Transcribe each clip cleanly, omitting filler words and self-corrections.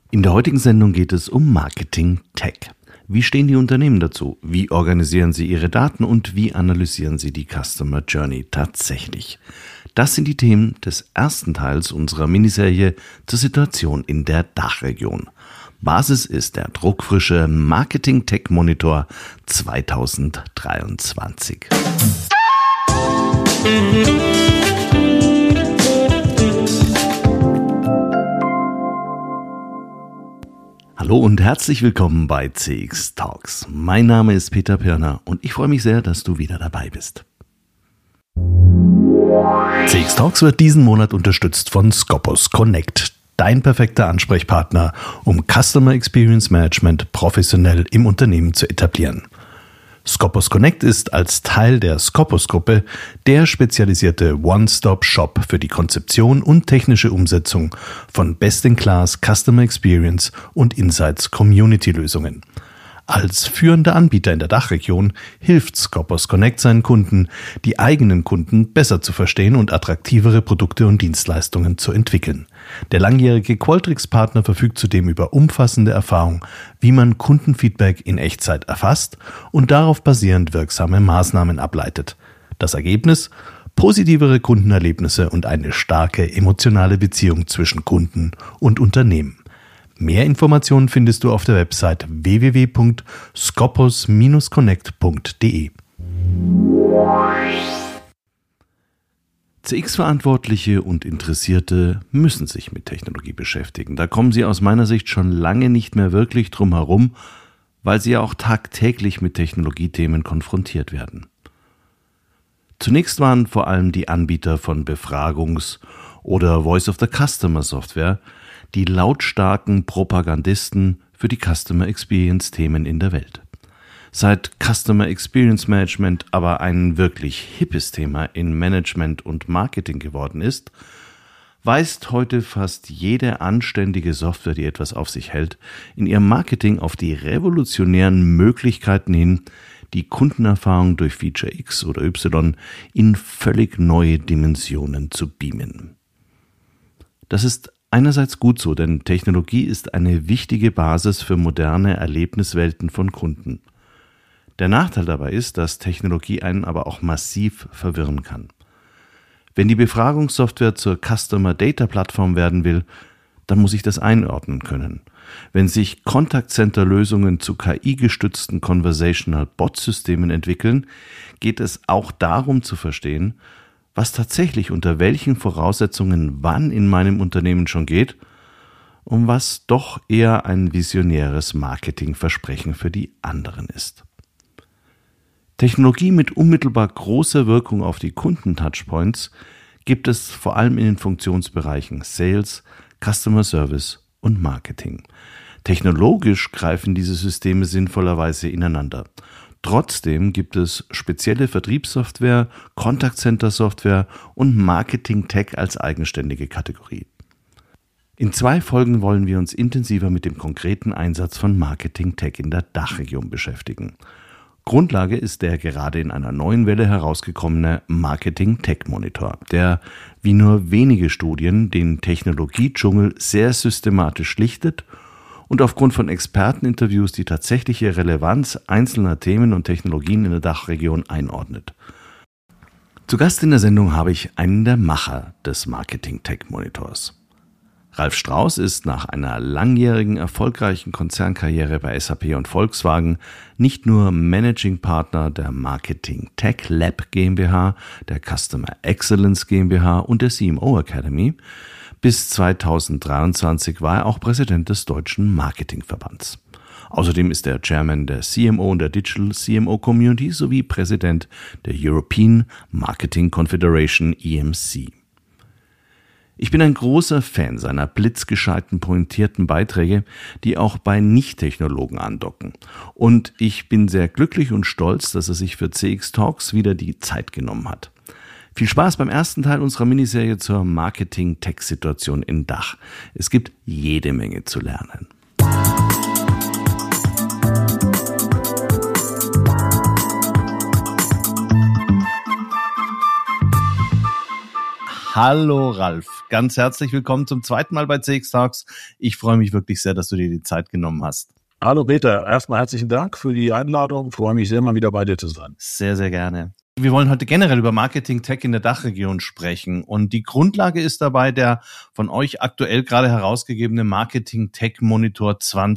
In der heutigen Sendung geht es um Marketing Tech. Wie stehen die Unternehmen dazu? Wie organisieren sie ihre Daten und wie analysieren sie die Customer Journey tatsächlich? Das sind die Themen des ersten Teils unserer Miniserie zur Situation in der Dachregion. Basis ist der druckfrische Marketing Tech Monitor 2023. Hallo und herzlich willkommen bei CX Talks. Mein Name ist Peter Pirner und ich freue mich sehr, dass du wieder dabei bist. CX Talks wird diesen Monat unterstützt von Scopus Connect, dein perfekter Ansprechpartner, um Customer Experience Management professionell im Unternehmen zu etablieren. Scopus Connect ist als Teil der Scopus-Gruppe der spezialisierte One-Stop-Shop für die Konzeption und technische Umsetzung von Best-in-Class Customer Experience und Insights Community-Lösungen. Als führender Anbieter in der Dachregion hilft Scopus Connect seinen Kunden, die eigenen Kunden besser zu verstehen und attraktivere Produkte und Dienstleistungen zu entwickeln. Der langjährige Qualtrics-Partner verfügt zudem über umfassende Erfahrung, wie man Kundenfeedback in Echtzeit erfasst und darauf basierend wirksame Maßnahmen ableitet. Das Ergebnis? Positivere Kundenerlebnisse und eine starke emotionale Beziehung zwischen Kunden und Unternehmen. Mehr Informationen findest du auf der Website www.scopus-connect.de. CX-Verantwortliche und Interessierte müssen sich mit Technologie beschäftigen. Da kommen sie aus meiner Sicht schon lange nicht mehr wirklich drum herum, weil sie ja auch tagtäglich mit Technologiethemen konfrontiert werden. Zunächst waren vor allem die Anbieter von Befragungs- oder Voice-of-the-Customer-Software die lautstarken Propagandisten für die Customer Experience Themen in der Welt. Seit Customer Experience Management aber ein wirklich hippes Thema in Management und Marketing geworden ist, weist heute fast jede anständige Software, die etwas auf sich hält, in ihrem Marketing auf die revolutionären Möglichkeiten hin, die Kundenerfahrung durch Feature X oder Y in völlig neue Dimensionen zu beamen. Das ist einerseits gut so, denn Technologie ist eine wichtige Basis für moderne Erlebniswelten von Kunden. Der Nachteil dabei ist, dass Technologie einen aber auch massiv verwirren kann. Wenn die Befragungssoftware zur Customer Data Plattform werden will, dann muss ich das einordnen können. Wenn sich Contact Center Lösungen zu KI-gestützten Conversational Bot-Systemen entwickeln, geht es auch darum zu verstehen, was tatsächlich unter welchen Voraussetzungen wann in meinem Unternehmen schon geht und was doch eher ein visionäres Marketingversprechen für die anderen ist. Technologie mit unmittelbar großer Wirkung auf die Kunden-Touchpoints gibt es vor allem in den Funktionsbereichen Sales, Customer Service und Marketing. Technologisch greifen diese Systeme sinnvollerweise ineinander. Trotzdem gibt es spezielle Vertriebssoftware, Contact Center Software und Marketing Tech als eigenständige Kategorie. In 2 Folgen wollen wir uns intensiver mit dem konkreten Einsatz von Marketing Tech in der Dachregion beschäftigen. Grundlage ist der gerade in einer neuen Welle herausgekommene Marketing Tech Monitor, der wie nur wenige Studien den Technologiedschungel sehr systematisch schlichtet und aufgrund von Experteninterviews die tatsächliche Relevanz einzelner Themen und Technologien in der Dachregion einordnet. Zu Gast in der Sendung habe ich einen der Macher des Marketing Tech Monitors. Ralf Strauß ist nach einer langjährigen erfolgreichen Konzernkarriere bei SAP und Volkswagen nicht nur Managing Partner der Marketing Tech Lab GmbH, der Customer Excellence GmbH und der CMO Academy. Bis 2023 war er auch Präsident des Deutschen Marketingverbands. Außerdem ist er Chairman der CMO und der Digital CMO Community sowie Präsident der European Marketing Confederation EMC. Ich bin ein großer Fan seiner blitzgescheiten, pointierten Beiträge, die auch bei Nicht-Technologen andocken. Und ich bin sehr glücklich und stolz, dass er sich für CX Talks wieder die Zeit genommen hat. Viel Spaß beim ersten Teil unserer Miniserie zur Marketing-Tech-Situation in Dach. Es gibt jede Menge zu lernen. Hallo Ralf, ganz herzlich willkommen zum zweiten Mal bei CX Talks. Ich freue mich wirklich sehr, dass du dir die Zeit genommen hast. Hallo Peter, erstmal herzlichen Dank für die Einladung. Ich freue mich sehr, mal wieder bei dir zu sein. Sehr, sehr gerne. Wir wollen heute generell über Marketing Tech in der Dachregion sprechen und die Grundlage ist dabei der von euch aktuell gerade herausgegebene Marketing Tech Monitor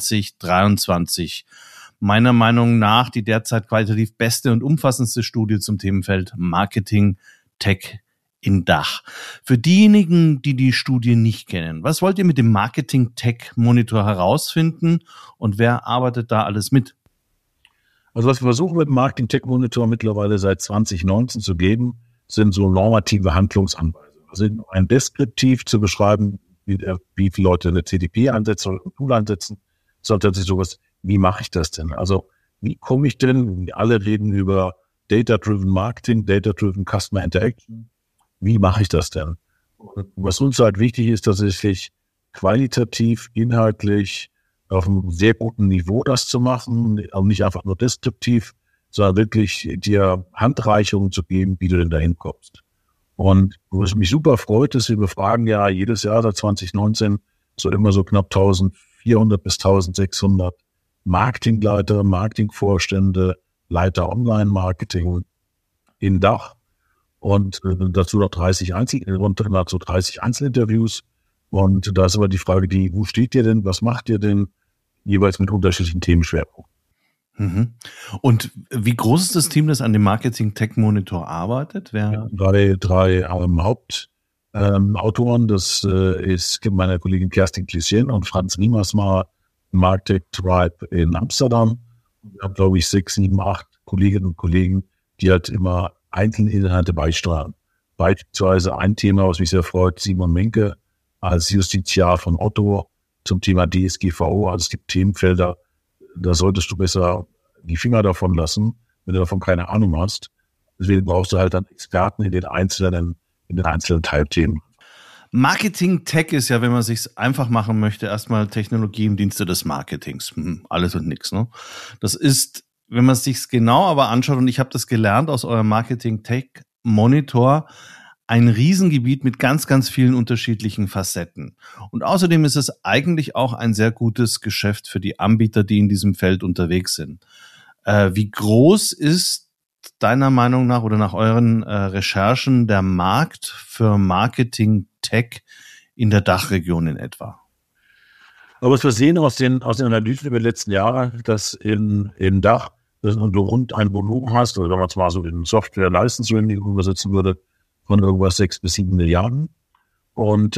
2023. Meiner Meinung nach die derzeit qualitativ beste und umfassendste Studie zum Themenfeld Marketing Tech in Dach. Für diejenigen, die die Studie nicht kennen, was wollt ihr mit dem Marketing Tech Monitor herausfinden und wer arbeitet da alles mit? Also was wir versuchen mit dem Marketing Tech Monitor mittlerweile seit 2019 zu geben, sind so normative Handlungsanweisungen. Also ein Deskriptiv zu beschreiben, wie viele Leute eine CDP einsetzen oder ein Tool einsetzen, sondern tatsächlich sowas, wie mache ich das denn? Also wie komme ich denn, alle reden über Data-Driven Marketing, Data-Driven Customer Interaction, wie mache ich das denn? Und was uns halt wichtig ist, tatsächlich qualitativ, inhaltlich auf einem sehr guten Niveau das zu machen, also nicht einfach nur deskriptiv, sondern wirklich dir Handreichungen zu geben, wie du denn dahin kommst. Und was mich super freut, ist, wir befragen ja jedes Jahr seit 2019 so immer so knapp 1400 bis 1600 Marketingleiter, Marketingvorstände, Leiter Online-Marketing in Dach. Und dazu noch 30 Einzelinterviews. Und da ist aber die Frage, wo steht ihr denn, was macht ihr denn, jeweils mit unterschiedlichen Themenschwerpunkten. Mhm. Und wie groß ist das Team, das an dem Marketing Tech Monitor arbeitet? Ja, drei Hauptautoren, das ist meine Kollegin Kerstin Klischien und Franz Riemersma, Martech Tribe in Amsterdam. Wir haben, glaube ich, 6, 7, 8 Kolleginnen und Kollegen, die halt immer einzelne Inhalte beisteuern. Beispielsweise ein Thema, was mich sehr freut, Simon Menke als Justiziar von Otto zum Thema DSGVO. Also es gibt Themenfelder, da solltest du besser die Finger davon lassen, wenn du davon keine Ahnung hast. Deswegen brauchst du halt dann Experten in den einzelnen Teilthemen. Marketing Tech ist ja, wenn man sich's einfach machen möchte, erstmal Technologie im Dienste des Marketings. Alles und nichts, ne? Das ist, wenn man sich's genau aber anschaut, und ich habe das gelernt aus eurem Marketing Tech Monitor, ein Riesengebiet mit ganz, ganz vielen unterschiedlichen Facetten. Und außerdem ist es eigentlich auch ein sehr gutes Geschäft für die Anbieter, die in diesem Feld unterwegs sind. Wie groß ist deiner Meinung nach oder nach euren Recherchen der Markt für Marketing Tech in der Dachregion in etwa? Aber was wir sehen aus den Analysen über die letzten Jahre, dass in Dach, dass du rund ein Volumen hast, oder wenn man es mal so in Software-License Revenue übersetzen würde, von irgendwas 6 bis 7 Milliarden. Und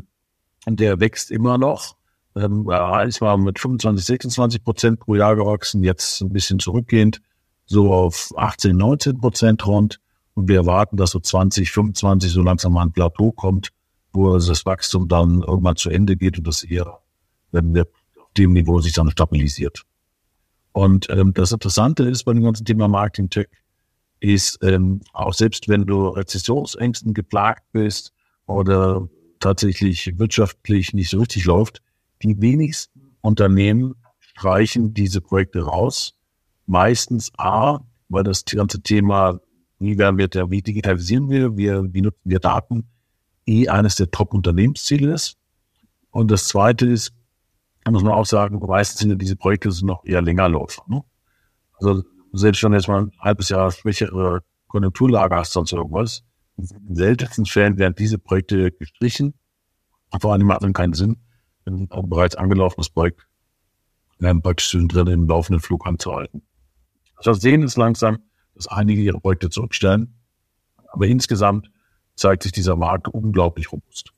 der wächst immer noch. Ich war mit 25-26% pro Jahr gewachsen, jetzt ein bisschen zurückgehend, so auf 18-19% rund. Und wir erwarten, dass so 2025 so langsam mal ein Plateau kommt, wo das Wachstum dann irgendwann zu Ende geht und das eher auf dem Niveau sich dann stabilisiert. Und das Interessante ist bei dem ganzen Thema Marketing Tech, ist auch selbst wenn du Rezessionsängsten geplagt bist oder tatsächlich wirtschaftlich nicht so richtig läuft, die wenigsten Unternehmen streichen diese Projekte raus. Meistens weil das ganze Thema, wie digitalisieren wir, wie nutzen wir Daten, eines der Top-Unternehmensziele ist. Und das Zweite ist, muss man auch sagen, meistens sind ja diese Projekte noch eher länger laufen. Ne? Also selbst wenn jetzt mal ein halbes Jahr schwächere Konjunkturlage hast, sonst irgendwas, in den seltensten Fällen werden diese Projekte gestrichen. Vor allem macht dann keinen Sinn, wenn ein bereits angelaufenes Projekt praktisch drin im laufenden Flug anzuhalten. Wir sehen es langsam, dass einige ihre Projekte zurückstellen, aber insgesamt zeigt sich dieser Markt unglaublich robust.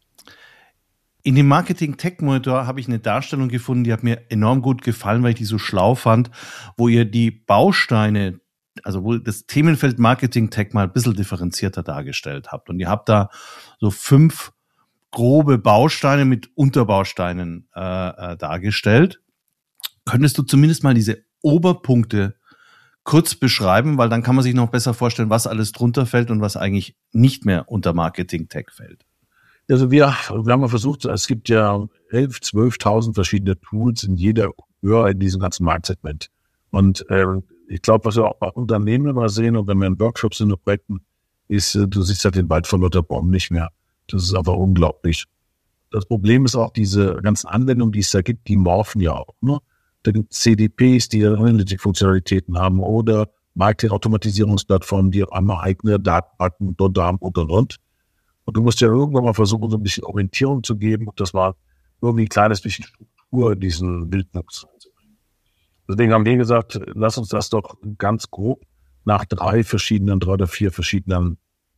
In dem Marketing Tech Monitor habe ich eine Darstellung gefunden, die hat mir enorm gut gefallen, weil ich die so schlau fand, wo ihr die Bausteine, also wo das Themenfeld Marketing Tech mal ein bisschen differenzierter dargestellt habt. Und ihr habt da so 5 grobe Bausteine mit Unterbausteinen dargestellt. Könntest du zumindest mal diese Oberpunkte kurz beschreiben, weil dann kann man sich noch besser vorstellen, was alles drunter fällt und was eigentlich nicht mehr unter Marketing Tech fällt. Also wir haben mal versucht, es gibt ja 11.000, 12.000 verschiedene Tools in jeder Höhe in diesem ganzen Marktsegment. Und ich glaube, was wir auch bei Unternehmen immer sehen und wenn wir in Workshops sind und Projekten, ist, du siehst halt den Wald vor lauter Bäumen nicht mehr. Das ist einfach unglaublich. Das Problem ist auch, diese ganzen Anwendungen, die es da gibt, die morphen ja auch. Ne? Da gibt es CDPs, die Analytic-Funktionalitäten haben oder Marketing-Automatisierungsplattformen, die auch einmal eigene Datenbanken dort haben und. Und du musst ja irgendwann mal versuchen, so ein bisschen Orientierung zu geben. Und das war irgendwie ein kleines bisschen Struktur in diesen Bildnutz reinzubringen. Deswegen haben wir gesagt, lass uns das doch ganz grob nach 3 oder 4 verschiedenen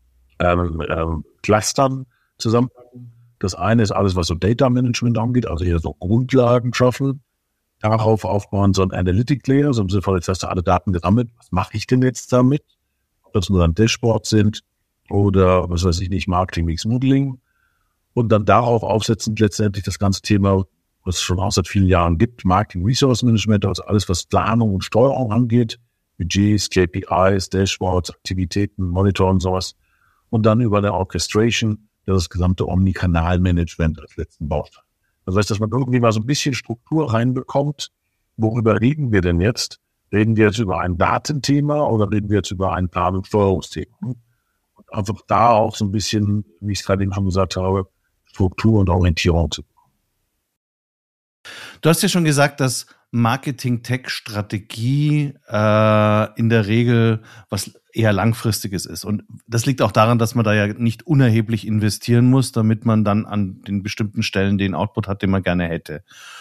Clustern zusammenpacken. Das eine ist alles, was so Data Management angeht, also hier so Grundlagen schaffen, darauf aufbauen so ein Analytic Layer, so im Sinne von, jetzt hast du alle Daten gesammelt, was mache ich denn jetzt damit? Ob das nur ein Dashboard sind oder, was weiß ich nicht, Marketing Mix Modeling und dann darauf aufsetzend letztendlich das ganze Thema, was es schon auch seit vielen Jahren gibt, Marketing Resource Management, also alles, was Planung und Steuerung angeht, Budgets, KPIs, Dashboards, Aktivitäten, Monitor und sowas. Und dann über der Orchestration das gesamte Omnikanal-Management als letzten Baustein. Das heißt, dass man irgendwie mal so ein bisschen Struktur reinbekommt. Worüber reden wir denn jetzt? Reden wir jetzt über ein Datenthema oder reden wir jetzt über ein Plan- und Steuerungsthema? Und einfach da auch so ein bisschen, wie ich es gerade eben schon gesagt habe, Struktur und Orientierung zu bekommen. Du hast ja schon gesagt, dass Marketing-Tech-Strategie in der Regel was eher Langfristiges ist. Und das liegt auch daran, dass man da ja nicht unerheblich investieren muss, damit man dann an den bestimmten Stellen den Output hat, den man gerne hätte.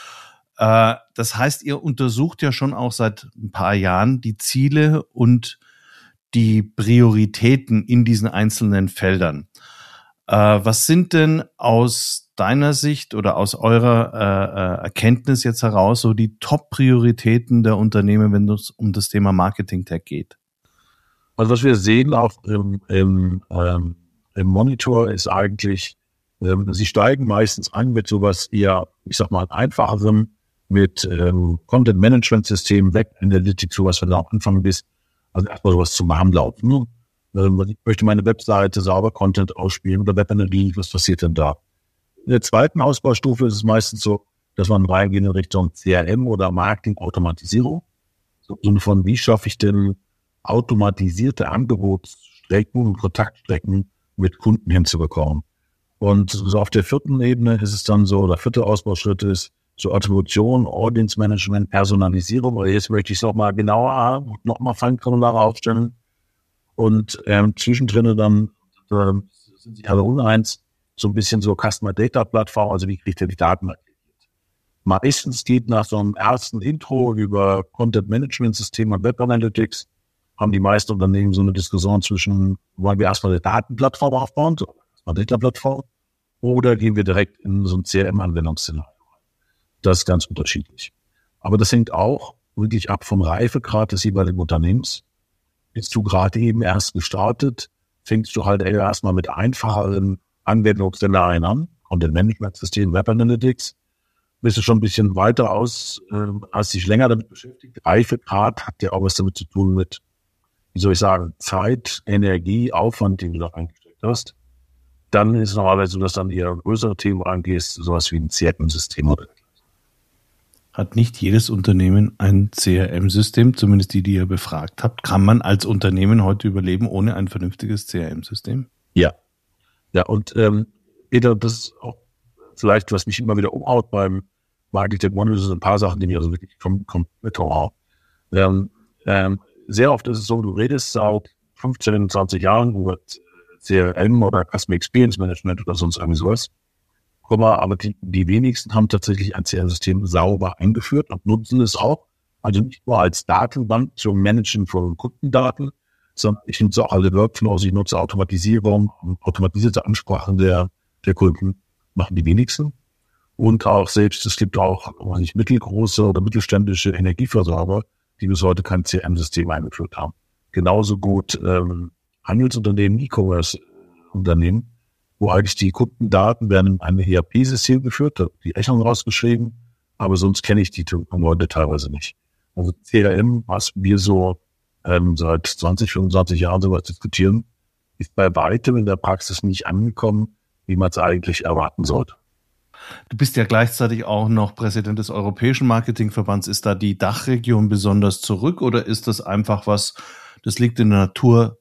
Das heißt, ihr untersucht ja schon auch seit ein paar Jahren die Ziele und die Prioritäten in diesen einzelnen Feldern. Was sind denn aus deiner Sicht oder aus eurer Erkenntnis jetzt heraus so die Top-Prioritäten der Unternehmen, wenn es um das Thema Marketing-Tech geht? Also was wir sehen auch im Monitor ist eigentlich, sie steigen meistens an mit sowas eher, ich sag mal, einfacherem, mit Content-Management-System, Web-Analytics, sowas, wenn du am Anfang bist. Also erstmal sowas zum Warmlaufen. Ne? Ich möchte meine Webseite sauber Content ausspielen oder Web-Analytics, was passiert denn da? In der zweiten Ausbaustufe ist es meistens so, dass man reingeht in Richtung CRM oder Marketing-Automatisierung. So im Sinne von, wie schaffe ich denn automatisierte Angebotsstrecken und Kontaktstrecken mit Kunden hinzubekommen. Und so auf der 4. Ebene ist es dann so, der 4. Ausbauschritt ist so Attribution, Audience Management, Personalisierung. Oder jetzt möchte ich es nochmal genauer und nochmal Fallgranulare aufstellen. Und zwischendrin dann sind sie alle uneins, so ein bisschen so Customer Data Plattform, also wie kriegt ihr die Daten aggregiert. Meistens geht nach so einem ersten Intro über Content Management System und Web Analytics, haben die meisten Unternehmen so eine Diskussion zwischen, wollen wir erstmal eine Datenplattform aufbauen, so eine Data-Plattform, oder gehen wir direkt in so ein CRM-Anwendungsszenario. Das ist ganz unterschiedlich. Aber das hängt auch wirklich ab vom Reifegrad des jeweiligen Unternehmens. Bist du gerade eben erst gestartet, fängst du halt erstmal mit einfacheren Anwendungsszenarien an, Content-Management-System, Web Analytics, bist du schon ein bisschen weiter aus, hast dich länger damit beschäftigt. Reifegrad hat ja auch was damit zu tun mit, wie soll ich sagen, Zeit, Energie, Aufwand, den du da reingesteckt hast. Dann ist es normalerweise so, dass dann eher größere Themen reingehst, sowas wie ein CRM-System oder Hat nicht jedes Unternehmen ein CRM-System, zumindest die ihr befragt habt? Kann man als Unternehmen heute überleben ohne ein vernünftiges CRM-System? Ja. Ja, und das ist auch vielleicht, was mich immer wieder umhaut beim Marketing One, das sind ein paar Sachen, die mich also wirklich komplett umhauen. Sehr oft ist es so, du redest seit 15, 20 Jahren über CRM oder Customer Experience Management oder sonst irgendwie sowas. Aber die wenigsten haben tatsächlich ein CRM-System sauber eingeführt und nutzen es auch. Also nicht nur als Datenbank zum Managen von Kundendaten, sondern ich nutze auch alle Workflows, ich nutze Automatisierung, automatisierte Ansprachen der Kunden, machen die wenigsten. Und auch selbst, es gibt auch mittelgroße oder mittelständische Energieversorger, die bis heute kein CRM-System eingeführt haben. Genauso gut Handelsunternehmen, E-Commerce-Unternehmen, wo eigentlich die Kundendaten werden in ein ERP-System geführt, die Rechnung rausgeschrieben, aber sonst kenne ich die Leute teilweise nicht. Also CRM, was wir so seit 20, 25 Jahren sowas diskutieren, ist bei weitem in der Praxis nicht angekommen, wie man es eigentlich erwarten sollte. Du bist ja gleichzeitig auch noch Präsident des Europäischen Marketingverbands. Ist da die Dachregion besonders zurück oder ist das einfach was, das liegt in der Natur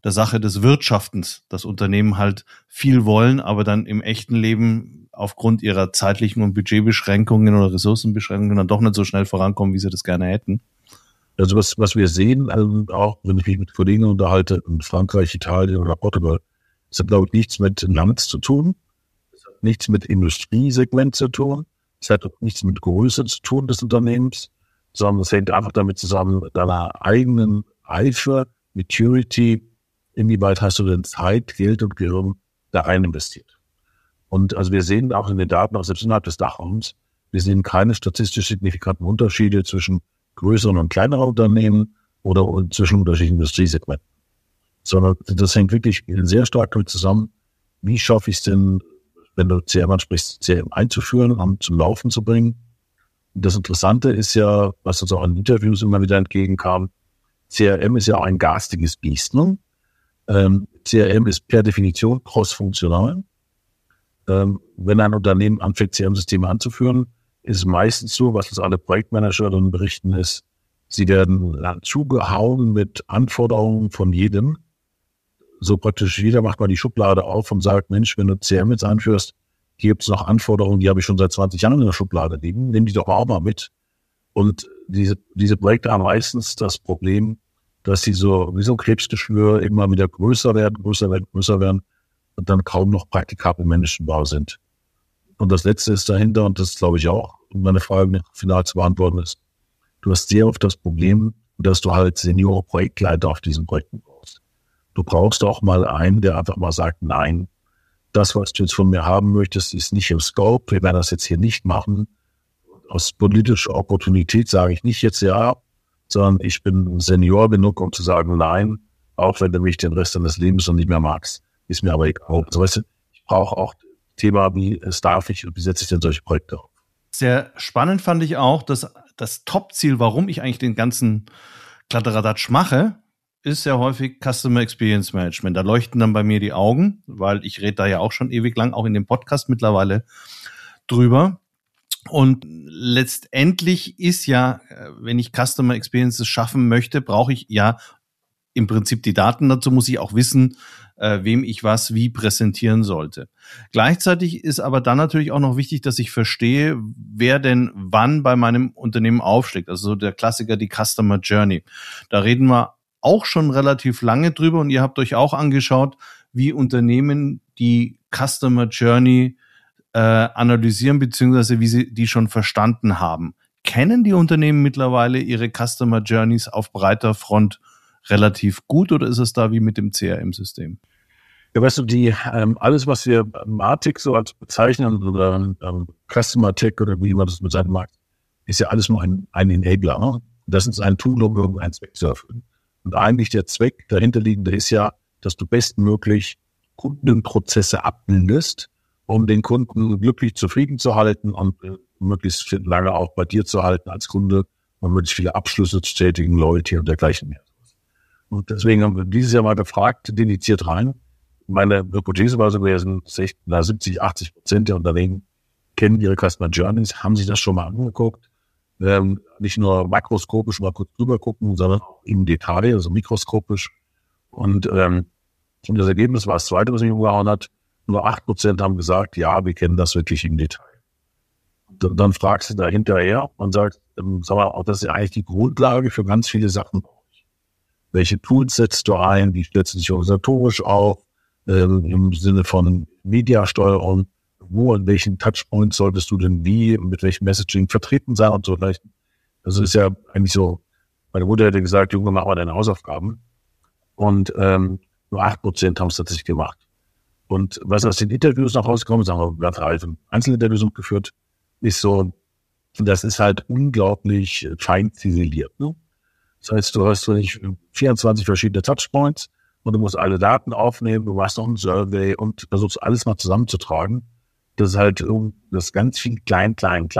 der Sache des Wirtschaftens, dass Unternehmen halt viel wollen, aber dann im echten Leben aufgrund ihrer zeitlichen und Budgetbeschränkungen oder Ressourcenbeschränkungen dann doch nicht so schnell vorankommen, wie sie das gerne hätten. Also was wir sehen, also auch wenn ich mich mit Kollegen unterhalte, in Frankreich, Italien oder Portugal, es hat, glaube ich, nichts mit Land zu tun, es hat nichts mit Industriesegment zu tun, es hat auch nichts mit Größe zu tun des Unternehmens, sondern es hängt einfach damit zusammen, mit deiner eigenen Eifer, Maturity, inwieweit hast du denn Zeit, Geld und Gehirn da rein investiert. Und also wir sehen auch in den Daten, auch selbst innerhalb des Dachraums, wir sehen keine statistisch signifikanten Unterschiede zwischen größeren und kleineren Unternehmen oder zwischen unterschiedlichen Industriesegmenten. Sondern das hängt wirklich sehr stark damit zusammen, wie schaffe ich es denn, wenn du CRM ansprichst, CRM einzuführen und zum Laufen zu bringen. Und das Interessante ist ja, was uns auch in Interviews immer wieder entgegenkam, CRM ist ja auch ein garstiges Biest. Ne? CRM ist per Definition cross-funktional. Wenn ein Unternehmen anfängt, CRM-Systeme anzuführen, ist es meistens so, was uns alle Projektmanager dann berichten, ist, sie werden dann zugehauen mit Anforderungen von jedem. So praktisch jeder macht mal die Schublade auf und sagt, Mensch, wenn du CRM jetzt einführst, hier gibt es noch Anforderungen, die habe ich schon seit 20 Jahren in der Schublade liegen, nimm die doch auch mal mit. Und diese Projekte haben meistens das Problem, dass sie so wie so ein Krebsgeschwür immer wieder größer werden und dann kaum noch praktikabel menschenbar sind. Und das Letzte ist dahinter, und das glaube ich auch, um meine Frage final zu beantworten ist, du hast sehr oft das Problem, dass du halt Senior-Projektleiter auf diesen Projekten brauchst. Du brauchst auch mal einen, der einfach mal sagt, nein, das, was du jetzt von mir haben möchtest, ist nicht im Scope, wir werden das jetzt hier nicht machen. Aus politischer Opportunität sage ich nicht jetzt ja, sondern ich bin Senior genug, um zu sagen, nein, auch wenn du mich den Rest deines Lebens noch nicht mehr magst, ist mir aber egal. Also weißt du, ich brauche auch Thema, wie darf ich und wie setze ich denn solche Projekte auf? Sehr spannend fand ich auch, dass das Top-Ziel, warum ich eigentlich den ganzen Kladderadatsch mache, ist sehr häufig Customer Experience Management. Da leuchten dann bei mir die Augen, weil ich rede da ja auch schon ewig lang, auch in dem Podcast mittlerweile drüber. Und letztendlich ist ja, wenn ich Customer Experiences schaffen möchte, brauche ich ja im Prinzip die Daten dazu, muss ich auch wissen, wem ich was wie präsentieren sollte. Gleichzeitig ist aber dann natürlich auch noch wichtig, dass ich verstehe, wer denn wann bei meinem Unternehmen aufschlägt. Also so der Klassiker, die Customer Journey. Da reden wir auch schon relativ lange drüber und ihr habt euch auch angeschaut, wie Unternehmen die Customer Journey analysieren, beziehungsweise wie sie die schon verstanden haben. Kennen die Unternehmen mittlerweile ihre Customer Journeys auf breiter Front relativ gut oder ist es da wie mit dem CRM-System? Ja, weißt du, alles, was wir Martech so als bezeichnen oder Customer Tech oder wie man das mit seinem mag, ist ja alles nur ein Enabler. Ne? Das ist ein Tool, um irgendeinen Zweck zu erfüllen. Und eigentlich der Zweck dahinterliegende ist ja, dass du bestmöglich Kundenprozesse abbildest, um den Kunden glücklich zufrieden zu halten und möglichst lange auch bei dir zu halten als Kunde und möglichst viele Abschlüsse zu tätigen, Loyalty und dergleichen mehr. Und deswegen haben wir dieses Jahr mal gefragt, dediziert rein. Meine Hypothese war so gewesen, 70-80% der Unternehmen kennen ihre Customer Journeys, haben sich das schon mal angeguckt. Nicht nur makroskopisch mal kurz drüber gucken, sondern auch im Detail, also mikroskopisch. Und das Ergebnis war das Zweite, was mich umgehauen hat. Nur 8% haben gesagt, ja, wir kennen das wirklich im Detail. Dann fragst du da hinterher und sagst, sag mal, das ist ja eigentlich die Grundlage für ganz viele Sachen. Welche Tools setzt du ein? Wie stellst du dich organisatorisch auf? Im Sinne von Mediasteuerung. Wo und welchen Touchpoints solltest du denn wie, mit welchem Messaging vertreten sein und so gleich. Das ist ja eigentlich so, meine Mutter hätte gesagt, Junge, mach mal deine Hausaufgaben. Und nur 8% haben es tatsächlich gemacht. Und was aus den Interviews noch rausgekommen ist, haben wir gerade Einzelinterviews geführt, ist so, das ist halt unglaublich fein ziseliert. Ne? Das heißt, du hast 24 verschiedene Touchpoints und du musst alle Daten aufnehmen, du machst noch ein Survey und versuchst alles mal zusammenzutragen. Das ist halt das ganz viel klein.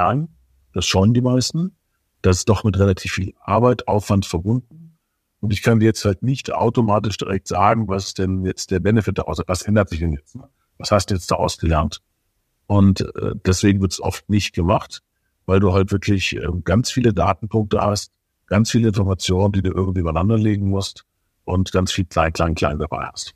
Das scheuen die meisten. Das ist doch mit relativ viel Arbeit, Aufwand verbunden. Und ich kann dir jetzt halt nicht automatisch direkt sagen, was ist denn jetzt der Benefit daraus, was ändert sich denn jetzt? Was hast du jetzt daraus gelernt? Und deswegen wird es oft nicht gemacht, weil du halt wirklich ganz viele Datenpunkte hast, ganz viele Informationen, die du irgendwie übereinander legen musst. und ganz viel klein dabei hast.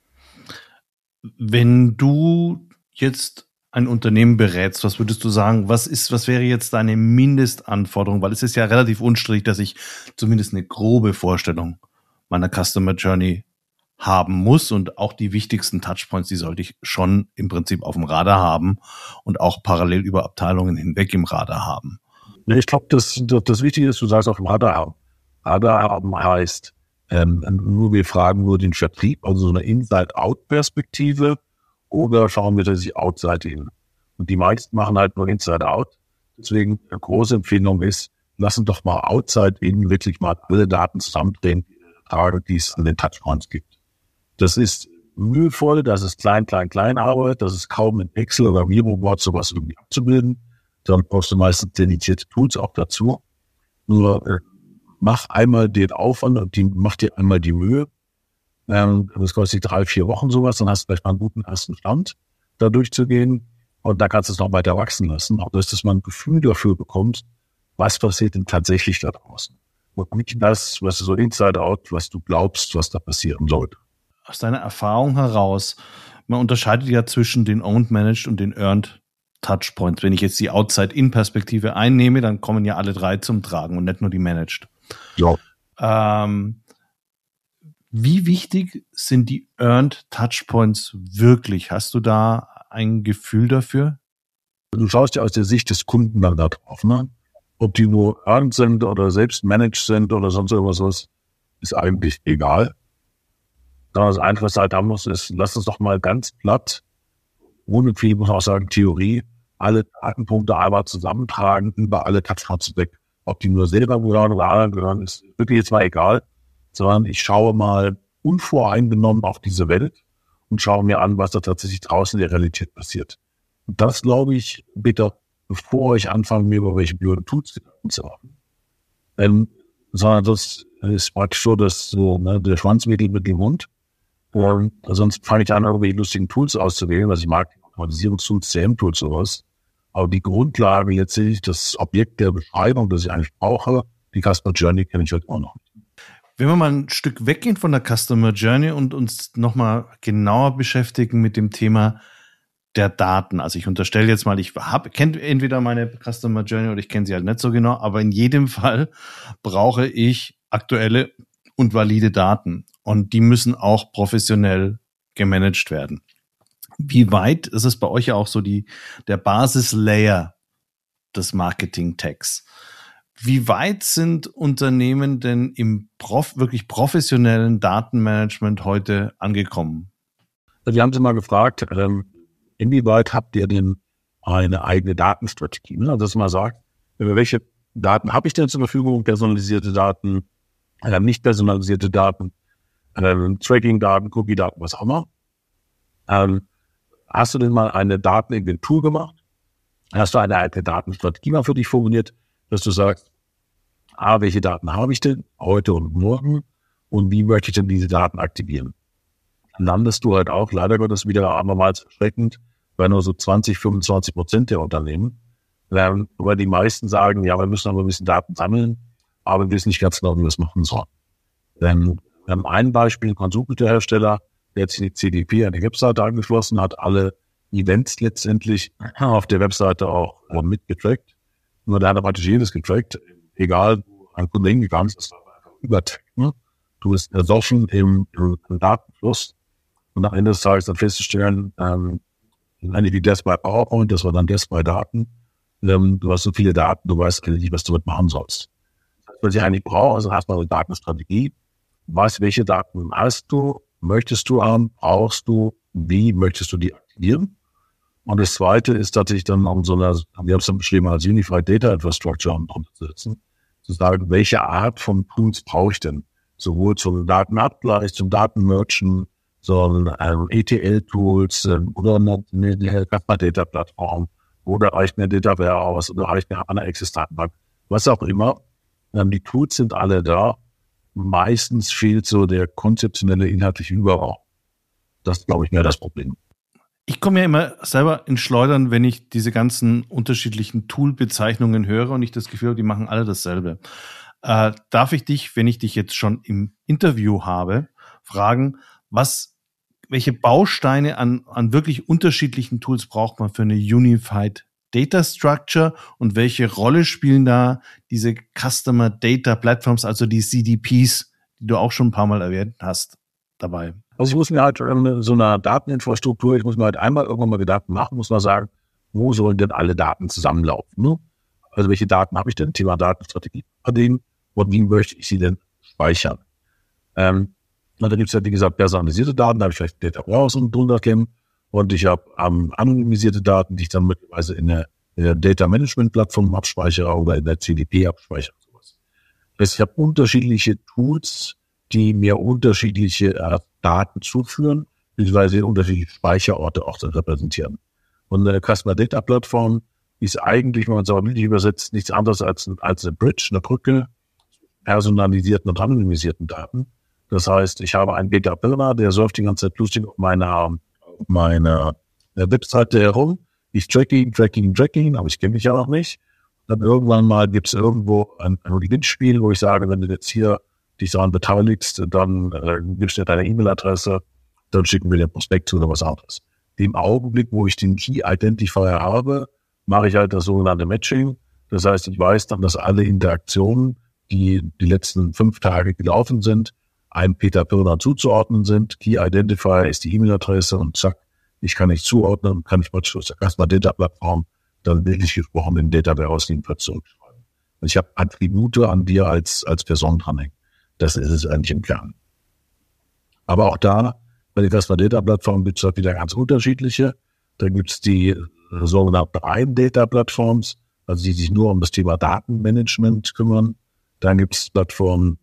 Wenn du jetzt ein Unternehmen berätst, was würdest du sagen, was wäre jetzt deine Mindestanforderung? Weil es ist ja relativ unstrittig, dass ich zumindest eine grobe Vorstellung meiner Customer Journey haben muss und auch die wichtigsten Touchpoints, die sollte ich schon im Prinzip auf dem Radar haben und auch parallel über Abteilungen hinweg im Radar haben. Ich glaube, das Wichtige ist, du sagst auf dem Radar haben. Radar haben heißt, nur wir fragen nur den Vertrieb, also so eine Inside-Out-Perspektive, oder schauen wir tatsächlich Outside-In. Und die meisten machen halt nur Inside-Out. Deswegen eine große Empfehlung ist, lassen doch mal Outside-In wirklich mal alle Daten zusammentragen, die es an den Touchpoints gibt. Das ist mühevoll, das ist klein Arbeit, das ist kaum in Excel oder Miroboard sowas irgendwie abzubilden. Dann brauchst du meistens dedizierte Tools auch dazu. Nur mach einmal den Aufwand und mach dir einmal die Mühe. Das kostet 3-4 Wochen sowas, dann hast du vielleicht mal einen guten ersten Stand, da durchzugehen. Und dann kannst du es noch weiter wachsen lassen. Auch dass du mal ein Gefühl dafür bekommst, was passiert denn tatsächlich da draußen. Und nicht das, was du so inside-out, was du glaubst, was da passieren sollte. Aus deiner Erfahrung heraus, man unterscheidet ja zwischen den Owned, Managed und den Earned Touchpoints. Wenn ich jetzt die Outside-In-Perspektive einnehme, dann kommen ja alle drei zum Tragen und nicht nur die Managed. Ja. Wie wichtig sind die Earned Touchpoints wirklich? Hast du da ein Gefühl dafür? Du schaust ja aus der Sicht des Kunden dann da drauf, ne? Ob die nur earned sind oder selbst managed sind oder sonst irgendwas, ist eigentlich egal. Das Einzige, was du halt haben musst, ist, lass uns doch mal ganz platt, ohne viel, muss man auch sagen, Theorie, alle Datenpunkte einmal zusammentragen, über alle Touchpoints weg. Ob die nur selber gehören oder anderen gehören, ist wirklich jetzt mal egal, sondern ich schaue mal unvoreingenommen auf diese Welt und schaue mir an, was da tatsächlich draußen in der Realität passiert. Und das, glaube ich, bitte, bevor ich anfange, mir über welche blöden Tools Gedanken zu machen. Sondern das ist praktisch so, dass so, ne, der Schwanzwedel mit dem Hund. Und sonst fange ich an, irgendwelche lustigen Tools auszuwählen, was ich mag, Automatisierungstools, CM-Tools, sowas. Aber die Grundlage letztlich, das Objekt der Beschreibung, das ich eigentlich brauche, die Customer Journey kenne ich halt auch noch nicht. Wenn wir mal ein Stück weggehen von der Customer Journey und uns nochmal genauer beschäftigen mit dem Thema der Daten. Also ich unterstelle jetzt mal, ich kenne entweder meine Customer Journey oder ich kenne sie halt nicht so genau, aber in jedem Fall brauche ich aktuelle und valide Daten. Und die müssen auch professionell gemanagt werden. Wie weit ist es bei euch ja auch so der Basislayer des Marketing-Tags? Wie weit sind Unternehmen denn im wirklich professionellen Datenmanagement heute angekommen? Wir haben sie mal gefragt, inwieweit habt ihr denn eine eigene Datenstrategie? Ne? Also dass man sagt, welche Daten habe ich denn zur Verfügung? Personalisierte Daten, nicht personalisierte Daten, Tracking-Daten, Cookie-Daten, was auch immer. Hast du denn mal eine Dateninventur gemacht? Hast du eine eigene Datenstrategie mal für dich formuliert, dass du sagst, welche Daten habe ich denn heute und morgen und wie möchte ich denn diese Daten aktivieren? Dann landest du halt auch, leider Gottes wieder abermals erschreckend, bei nur so 20-25% der Unternehmen, weil die meisten sagen, ja, wir müssen aber ein bisschen Daten sammeln, aber wir wissen nicht ganz genau, wie wir es machen sollen. Denn wir haben ein Beispiel, ein Konsumgüterhersteller, der jetzt die CDP an die Webseite angeschlossen hat, alle Events letztendlich auf der Webseite auch mitgetrackt. Nur da hat er praktisch jedes getrackt, egal, wo ein Kunde hingegangen ist, das war einfach übertrackt. Ne? Du bist ersoffen im Datenfluss und am Ende des Tages dann festzustellen, wie das bei PowerPoint, das war dann das bei Daten. Du hast so viele Daten, du weißt nicht, was du damit machen sollst. Was ich eigentlich brauche, also hast du eine Datenstrategie, weißt, welche Daten hast du, möchtest du haben, brauchst du, wie möchtest du die aktivieren? Und das Zweite ist tatsächlich dann um so einer, wir haben es dann beschrieben als Unified Data Infrastructure umzusetzen, zu sagen, welche Art von Tools brauche ich denn? Sowohl zum Datenabgleich, zum Datenmerchen, so ETL-Tools oder eine Customer Data Plattform oder reicht mir Data Warehouse oder reicht mir eine Access-Datenbank, was auch immer. Die Tools sind alle da. Meistens fehlt so der konzeptionelle, inhaltliche Überbau. Das ist, glaube ich, mehr das Problem. Ich komme ja immer selber ins Schleudern, wenn ich diese ganzen unterschiedlichen Tool-Bezeichnungen höre und ich das Gefühl habe, die machen alle dasselbe. darf ich dich, wenn ich dich jetzt schon im Interview habe, fragen, welche Bausteine an wirklich unterschiedlichen Tools braucht man für eine Unified Data Structure und welche Rolle spielen da diese Customer Data Platforms, also die CDPs, die du auch schon ein paar Mal erwähnt hast, dabei? Also ich muss mir halt so eine Dateninfrastruktur, ich muss mir halt einmal irgendwann mal Gedanken machen, muss man sagen, wo sollen denn alle Daten zusammenlaufen? Ne? Also welche Daten habe ich denn? Thema Datenstrategie verdienen und wie möchte ich sie denn speichern? Und da gibt es ja, wie gesagt, personalisierte Daten, da habe ich vielleicht Data Warehouse und drunter kämen. Und ich habe anonymisierte Daten, die ich dann möglicherweise in der Data Management Plattform abspeichere oder in der CDP abspeichere. Sowas. Das heißt, ich habe unterschiedliche Tools, die mir unterschiedliche Daten zuführen, beziehungsweise unterschiedliche Speicherorte auch repräsentieren. Und eine Customer Data Plattform ist eigentlich, wenn man es aber bildlich übersetzt, nichts anderes als eine Bridge, eine Brücke, personalisierten und anonymisierten Daten. Das heißt, ich habe einen Data Builder, der surft die ganze Zeit lustig auf meiner Webseite herum. Ich tracking, aber ich kenne mich ja noch nicht. Dann irgendwann mal gibt es irgendwo ein Gewinnspiel, wo ich sage, wenn du jetzt hier dich daran beteiligst, dann gibst du dir deine E-Mail-Adresse, dann schicken wir dir ein Prospekt zu oder was anderes. Im Augenblick, wo ich den Key Identifier habe, mache ich halt das sogenannte Matching. Das heißt, ich weiß dann, dass alle Interaktionen, die letzten 5 Tage gelaufen sind, einem Peter Pirner zuzuordnen sind. Key Identifier ist die E-Mail-Adresse und zack, ich kann nicht zuordnen, kann ich mal aus der Customer Data Plattform dann bildlich gesprochen in Data Warehouse jedenfalls zurückschreiben. Und ich habe Attribute an dir als Person dranhängen. Das ist es eigentlich im Kern. Aber auch da, bei der Customer Data Plattform gibt es halt wieder ganz unterschiedliche. Da gibt es die sogenannten reinen Data Plattforms, also die sich nur um das Thema Datenmanagement kümmern. Dann gibt es Plattformen,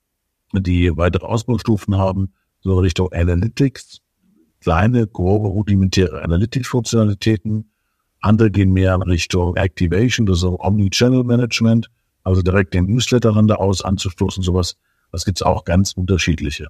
die weitere Ausbaustufen haben, so Richtung Analytics, kleine, grobe, rudimentäre Analytics-Funktionalitäten. Andere gehen mehr in Richtung Activation, das ist so Omni-Channel-Management, also direkt den Newsletter aus anzustoßen, sowas. Das gibt es auch ganz unterschiedliche.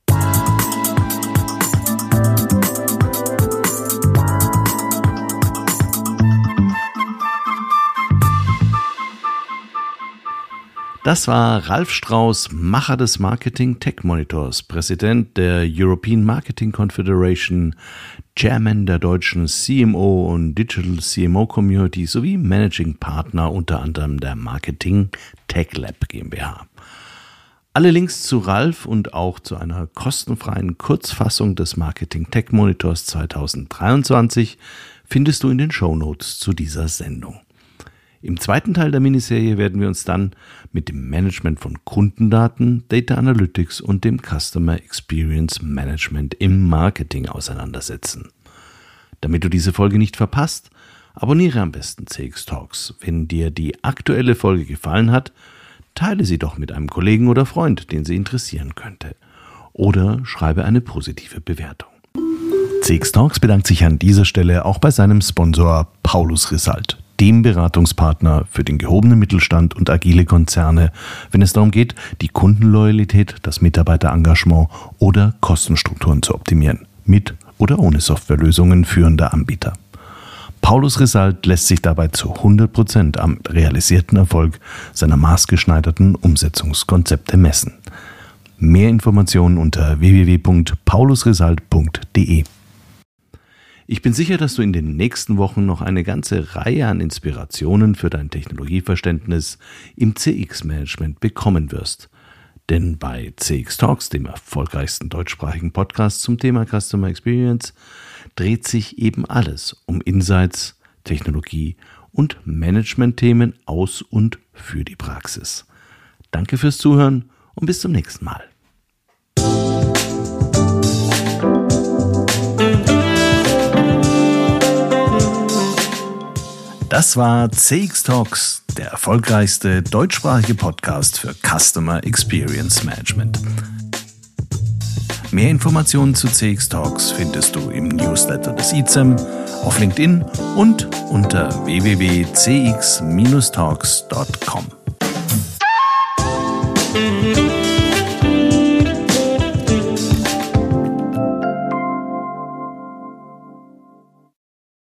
Das war Ralf Strauß, Macher des Marketing Tech Monitors, Präsident der European Marketing Confederation, Chairman der deutschen CMO und Digital CMO Community sowie Managing Partner unter anderem der Marketing Tech Lab GmbH. Alle Links zu Ralf und auch zu einer kostenfreien Kurzfassung des Marketing Tech Monitors 2023 findest du in den Shownotes zu dieser Sendung. Im zweiten Teil der Miniserie werden wir uns dann mit dem Management von Kundendaten, Data Analytics und dem Customer Experience Management im Marketing auseinandersetzen. Damit du diese Folge nicht verpasst, abonniere am besten CX Talks. Wenn dir die aktuelle Folge gefallen hat, teile sie doch mit einem Kollegen oder Freund, den sie interessieren könnte. Oder schreibe eine positive Bewertung. CX Talks bedankt sich an dieser Stelle auch bei seinem Sponsor Paulus Risalt, dem Beratungspartner für den gehobenen Mittelstand und agile Konzerne, wenn es darum geht, die Kundenloyalität, das Mitarbeiterengagement oder Kostenstrukturen zu optimieren, mit oder ohne Softwarelösungen führender Anbieter. Paulus Risalt lässt sich dabei zu 100% am realisierten Erfolg seiner maßgeschneiderten Umsetzungskonzepte messen. Mehr Informationen unter www.paulusrisalt.de. Ich bin sicher, dass du in den nächsten Wochen noch eine ganze Reihe an Inspirationen für dein Technologieverständnis im CX-Management bekommen wirst. Denn bei CX Talks, dem erfolgreichsten deutschsprachigen Podcast zum Thema Customer Experience, dreht sich eben alles um Insights, Technologie und Management-Themen aus und für die Praxis. Danke fürs Zuhören und bis zum nächsten Mal. Das war CX Talks, der erfolgreichste deutschsprachige Podcast für Customer Experience Management. Mehr Informationen zu CX Talks findest du im Newsletter des ICEM, auf LinkedIn und unter www.cx-talks.com.